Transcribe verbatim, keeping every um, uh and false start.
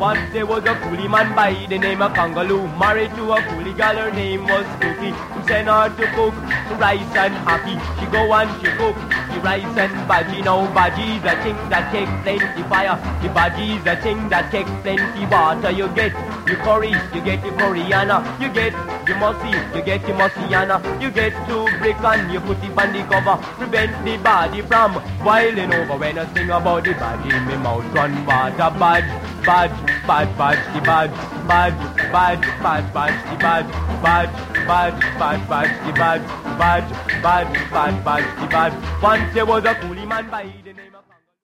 Once there was a coolie man by the name of Kangaloo, married to a coolie girl, her name was Cookie. He sent her to cook rice and hockey. She go and she cook the rice and bhaji. Now bhaji's a thing that takes plenty fire. The bhaji's a thing that takes plenty water. You get your curry, you get your coriander, you get your mussy, you get your mussiana, you get two brick and you put it on the cover. Prevent the body from boiling over. When I sing about the bhaji, me mouth run water. Bad, bad, bad, bad, the bad, bad, bad, bad, bad, the bad, bad, bad, bad, bad, the bad, bad, bad, bad, bad, the bad. Once there was a coolie man by the name of